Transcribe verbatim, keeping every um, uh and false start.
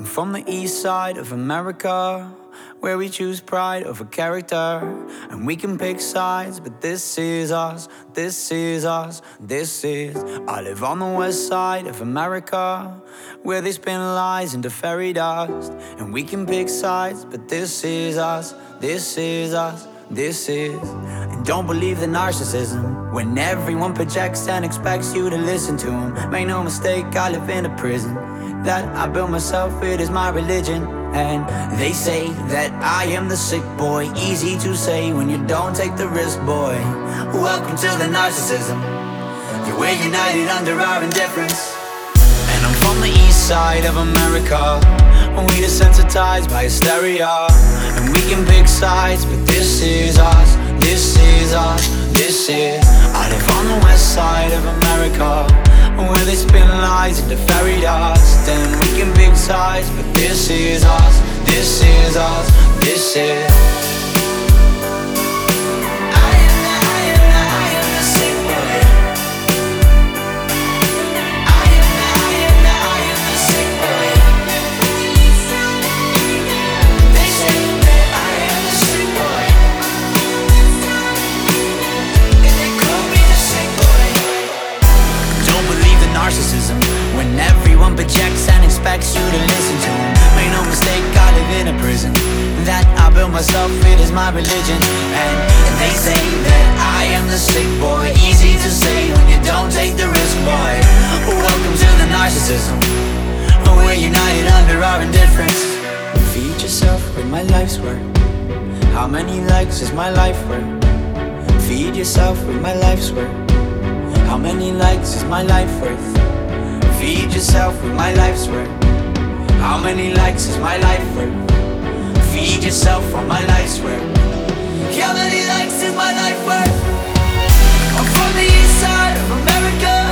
from the east side of America, where we choose pride over character. And we can pick sides, but this is us, this is us, this is. I live on the west side of America, where they spin lies into fairy dust. And we can pick sides, but this is us, this is us, this is. And don't believe the narcissism, when everyone projects and expects you to listen to them. Make no mistake, I live in a prison that I built myself, it is my religion. And they say that I am the sick boy, easy to say when you don't take the risk, boy. Welcome to the narcissism, yeah, we're united under our indifference. And I'm from the east side of America, we desensitized by hysteria. And we can pick sides, but this is us, this is us, this is. I live on the west side of America, where they spin lies into fairy dust. And we can pick sides, but this is us, this is us, this is. Narcissism, when everyone projects and expects you to listen to them. Make no mistake, I live in a prison that I built myself, it is my religion. And they say that I am the sick boy, easy to say when you don't take the risk, boy. Welcome to the narcissism, we're united under our indifference. Feed yourself with my life's work. How many likes is my life worth? Feed yourself with my life's work. How many likes is my life worth? Feed yourself with my life's worth. How many likes is my life worth? Feed yourself on my life's worth. How many likes is my life worth? I'm from the east side of America,